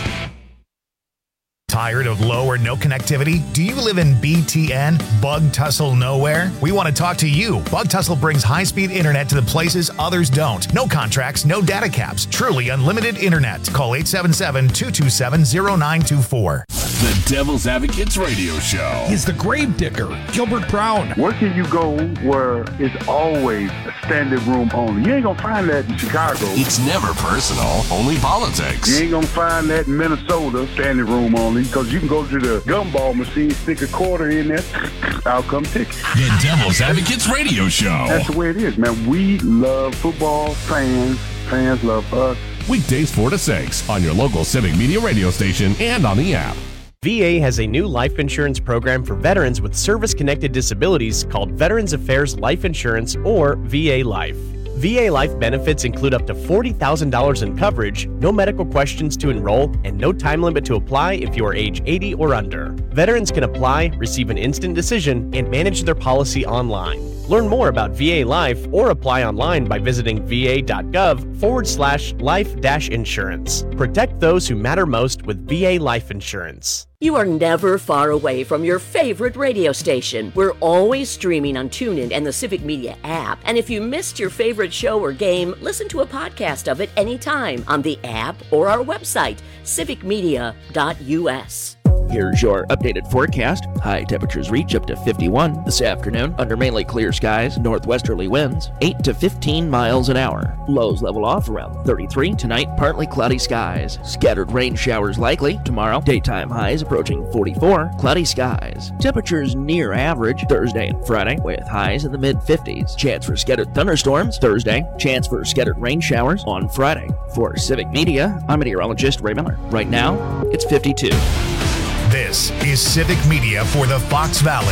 Tired of low or no connectivity? Do you live in BTN, Bug Tussle Nowhere? We want to talk to you. Bug Tussle brings high-speed internet to the places others don't. No contracts, no data caps. Truly unlimited internet. Call 877-227-0924. The Devil's Advocates Radio Show. He's the grave digger, Gilbert Brown. Where can you go where it's always a standing room only? You ain't going to find that in Chicago. It's never personal, only politics. You ain't going to find that in Minnesota, standing room only, because you can go to the gumball machine, stick a quarter in there, out come ticket. The Devil's Advocates Radio Show. That's the way it is, man. We love football, fans love us. Weekdays 4 to 6 on your local Civic Media radio station and on the app. VA has a new life insurance program for veterans with service-connected disabilities called Veterans Affairs Life Insurance, or VA Life. VA Life benefits include up to $40,000 in coverage, no medical questions to enroll, and no time limit to apply if you are age 80 or under. Veterans can apply, receive an instant decision, and manage their policy online. Learn more about VA Life or apply online by visiting va.gov/life-insurance. Protect those who matter most with VA Life Insurance. You are never far away from your favorite radio station. We're always streaming on TuneIn and the Civic Media app. And if you missed your favorite show or game, listen to a podcast of it anytime on the app or our website, civicmedia.us. Here's your updated forecast. High temperatures reach up to 51 this afternoon under mainly clear skies, northwesterly winds, 8 to 15 miles an hour. Lows level off around 33 tonight, partly cloudy skies. Scattered rain showers likely tomorrow. Daytime highs approaching 44, cloudy skies. Temperatures near average Thursday and Friday with highs in the mid-50s. Chance for scattered thunderstorms Thursday. Chance for scattered rain showers on Friday. For Civic Media, I'm meteorologist Ray Miller. Right now, it's 52. This is Civic Media for the Fox Valley.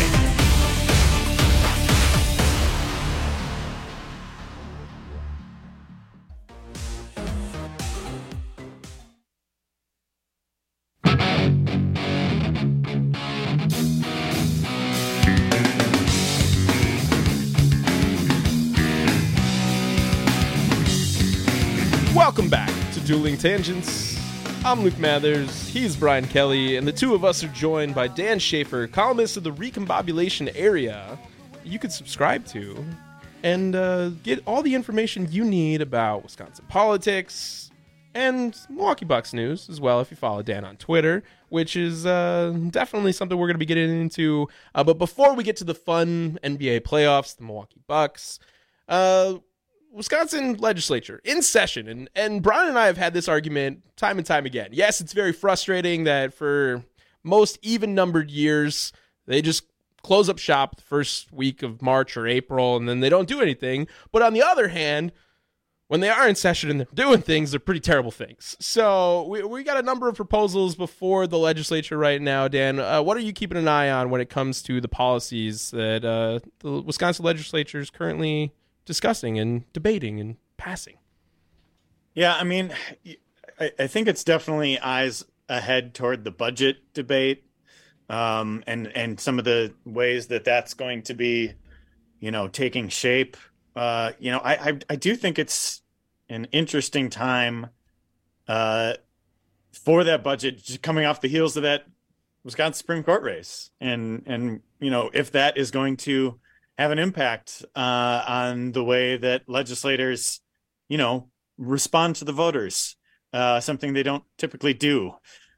Welcome back to Dueling Tangents. I'm Luke Mathers, he's Brian Kelly, and the two of us are joined by Dan Schaefer, columnist of the Recombobulation Area. You can subscribe to and get all the information you need about Wisconsin politics and Milwaukee Bucks news as well if you follow Dan on Twitter, which is definitely something we're going to be getting into. But before we get to the fun NBA playoffs, the Milwaukee Bucks, Wisconsin legislature in session, and Brian and I have had this argument time and time again. Yes, it's very frustrating that for most even-numbered years, they just close up shop the first week of March or April, and then they don't do anything. But on the other hand, when they are in session and they're doing things, they're pretty terrible things. So we got a number of proposals before the legislature right now. Dan, what are you keeping an eye on when it comes to the policies that the Wisconsin legislature is currently discussing and debating and passing? Yeah, I mean, I think it's definitely eyes ahead toward the budget debate, and some of the ways that that's going to be, taking shape. I do think it's an interesting time for that budget, just coming off the heels of that Wisconsin Supreme Court race, and if that is going to have an impact on the way that legislators, respond to the voters, something they don't typically do.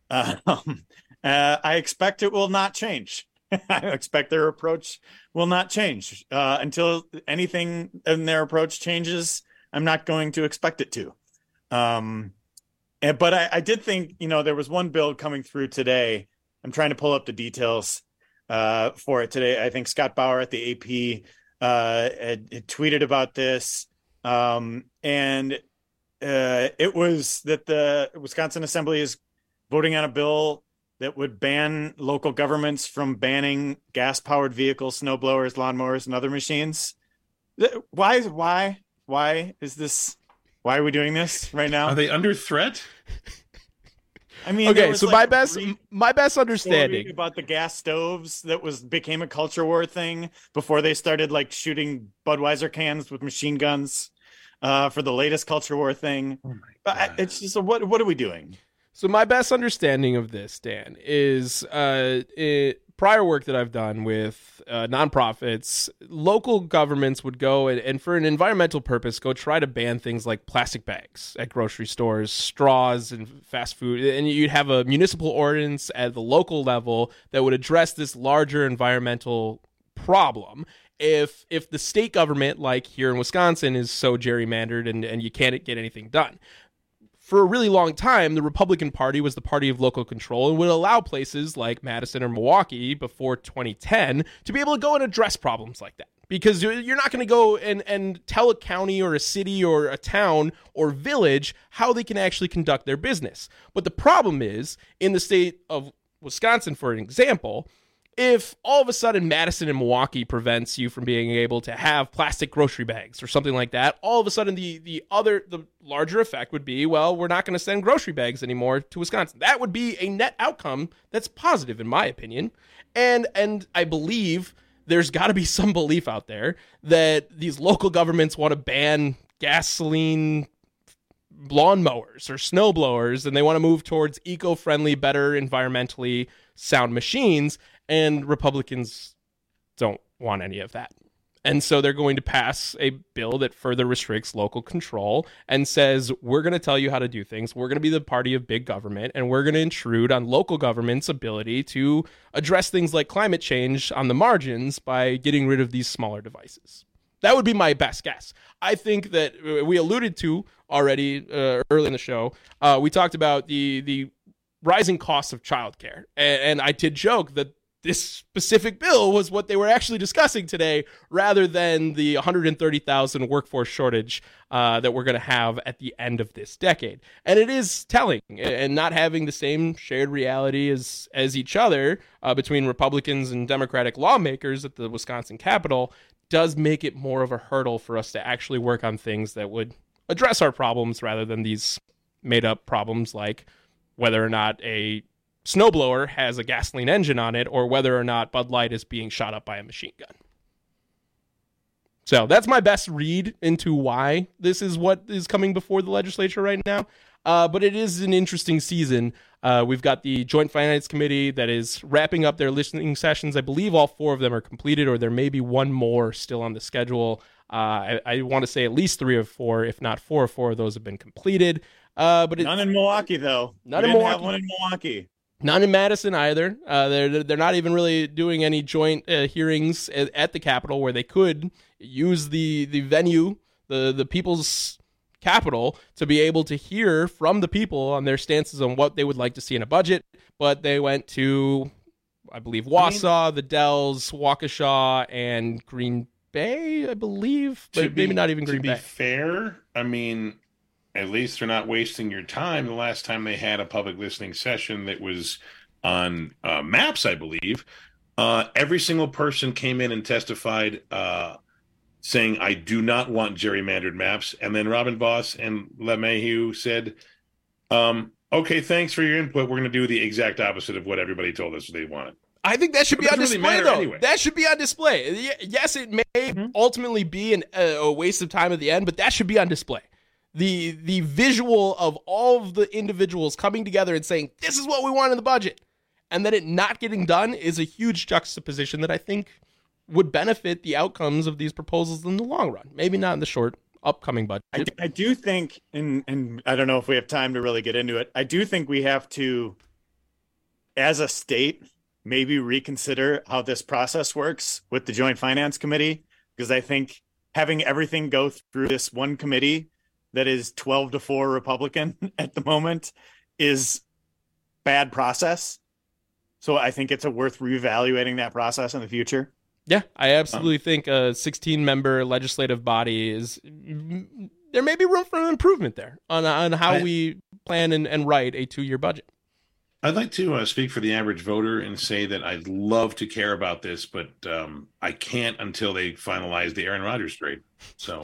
I expect it will not change. I expect their approach will not change until anything in their approach changes. I'm not going to expect it to. But I did think, there was one bill coming through today. I'm trying to pull up the details for it today. I think Scott Bauer at the AP had tweeted about this. And it was that the Wisconsin Assembly is voting on a bill that would ban local governments from banning gas-powered vehicles, snowblowers, lawnmowers, and other machines. Why is this? Why are we doing this right now? Are they under threat? I mean, okay, so my best understanding about the gas stoves that became a culture war thing before they started shooting Budweiser cans with machine guns for the latest culture war thing. Oh my God. It's just what are we doing? So my best understanding of this, Dan, is prior work that I've done with nonprofits, local governments would go and for an environmental purpose, go try to ban things like plastic bags at grocery stores, straws and fast food. And you'd have a municipal ordinance at the local level that would address this larger environmental problem. If the state government, like here in Wisconsin, is so gerrymandered and you can't get anything done. For a really long time, the Republican Party was the party of local control and would allow places like Madison or Milwaukee before 2010 to be able to go and address problems like that. Because you're not going to go and tell a county or a city or a town or village how they can actually conduct their business. But the problem is, in the state of Wisconsin, for an example, if all of a sudden Madison and Milwaukee prevents you from being able to have plastic grocery bags or something like that, all of a sudden the larger effect would be, well, we're not going to send grocery bags anymore to Wisconsin. That would be a net outcome that's positive, in my opinion. And I believe there's got to be some belief out there that these local governments want to ban gasoline lawnmowers or snowblowers, and they want to move towards eco-friendly, better environmentally sound machines, and Republicans don't want any of that. And so they're going to pass a bill that further restricts local control and says, we're going to tell you how to do things. We're going to be the party of big government, and we're going to intrude on local government's ability to address things like climate change on the margins by getting rid of these smaller devices. That would be my best guess. I think that we alluded to already early in the show. We talked about the rising costs of childcare. And I did joke that this specific bill was what they were actually discussing today, rather than the 130,000 workforce shortage that we're going to have at the end of this decade. And it is telling, and not having the same shared reality as each other between Republicans and Democratic lawmakers at the Wisconsin Capitol does make it more of a hurdle for us to actually work on things that would address our problems rather than these made-up problems like whether or not a snowblower has a gasoline engine on it, or whether or not Bud Light is being shot up by a machine gun. So that's my best read into why this is what is coming before the legislature right now. But it is an interesting season. We've got the Joint Finance Committee that is wrapping up their listening sessions. I believe all 4 of them are completed, or there may be one more still on the schedule. I want to say at least 3 or 4, if not 4 or 4 of those have been completed. But none in Milwaukee, though. None in Milwaukee. Have one in Milwaukee. None in Madison either. They're not even really doing any joint hearings at the Capitol where they could use the venue, the people's Capitol, to be able to hear from the people on their stances on what they would like to see in a budget. But they went to, I believe, Wausau, the Dells, Waukesha, and Green Bay, I believe, but maybe not even Green Bay. To be fair, I mean, at least they're not wasting your time. The last time they had a public listening session that was on maps, I believe, every single person came in and testified saying, I do not want gerrymandered maps. And then Robin Voss and LeMahieu said, okay, thanks for your input. We're going to do the exact opposite of what everybody told us they wanted. I think that should be on display, though. Anyway. That should be on display. Yes, it may ultimately be a waste of time at the end, but that should be on display. The visual of all of the individuals coming together and saying, this is what we want in the budget, and then it not getting done is a huge juxtaposition that I think would benefit the outcomes of these proposals in the long run. Maybe not in the short upcoming budget. I do think, and I don't know if we have time to really get into it, I do think we have to, as a state, maybe reconsider how this process works with the Joint Finance Committee, because I think having everything go through this one committee that is 12-4 Republican at the moment is bad process. So I think it's worth reevaluating that process in the future. Yeah, I absolutely think a 16-member legislative body is, there may be room for improvement there on how we plan and write a 2-year budget. I'd like to speak for the average voter and say that I'd love to care about this, but I can't until they finalize the Aaron Rodgers trade. So,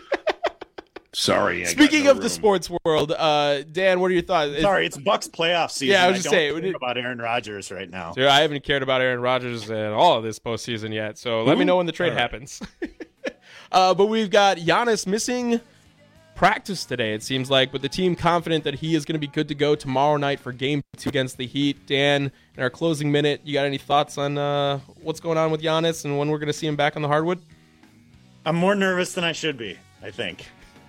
sorry. Speaking of the sports world, Dan, what are your thoughts? Sorry, it's Bucs playoff season. Yeah, I was just saying. I don't care about Aaron Rodgers right now. Dude, I haven't cared about Aaron Rodgers in all of this postseason yet, so let me know when the trade happens. But we've got Giannis missing practice today, it seems like, but the team confident that he is going to be good to go tomorrow night for Game 2 against the Heat. Dan, in our closing minute, you got any thoughts on what's going on with Giannis and when we're going to see him back on the hardwood? I'm more nervous than I should be, I think.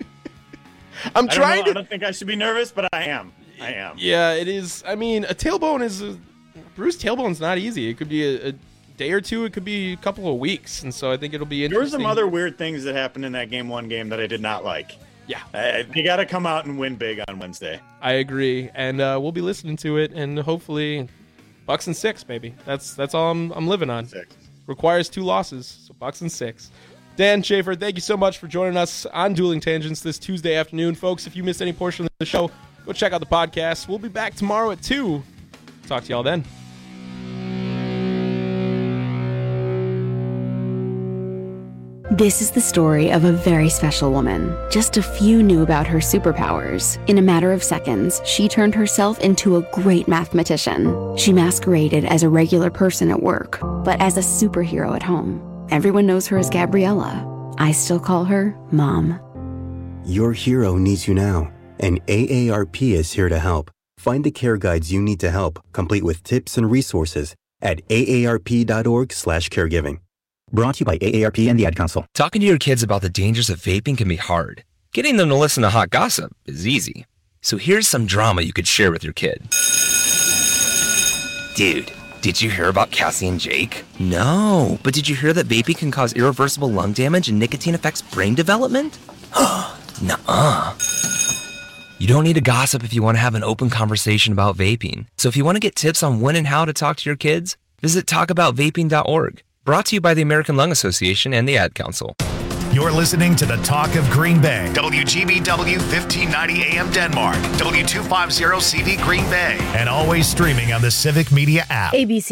I don't think I should be nervous, but I am. Yeah, it is. I mean, a bruised tailbone's not easy. It could be a day or two. It could be a couple of weeks. And so I think it'll be interesting. There were some other weird things that happened in that Game 1 game that I did not like. Yeah. You got to come out and win big on Wednesday. I agree. And we'll be listening to it. And hopefully Bucs and 6, baby. That's all I'm living on. 6. Requires 2 losses. So Bucs and 6. Dan Schaefer, thank you so much for joining us on Dueling Tangents this Tuesday afternoon. Folks, if you missed any portion of the show, go check out the podcast. We'll be back tomorrow at 2. Talk to y'all then. This is the story of a very special woman. Just a few knew about her superpowers. In a matter of seconds, she turned herself into a great mathematician. She masqueraded as a regular person at work, but as a superhero at home. Everyone knows her as Gabriella. I still call her Mom. Your hero needs you now, and AARP is here to help. Find the care guides you need to help, complete with tips and resources at aarp.org/caregiving. Brought to you by AARP and the Ad Council. Talking to your kids about the dangers of vaping can be hard. Getting them to listen to hot gossip is easy. So here's some drama you could share with your kid. Dude, did you hear about Cassie and Jake? No, but did you hear that vaping can cause irreversible lung damage and nicotine affects brain development? Nuh-uh. You don't need to gossip if you want to have an open conversation about vaping. So if you want to get tips on when and how to talk to your kids, visit talkaboutvaping.org. Brought to you by the American Lung Association and the Ad Council. You're listening to the Talk of Green Bay. WGBW 1590 AM Denmark. W250 CV Green Bay. And always streaming on the Civic Media app. ABC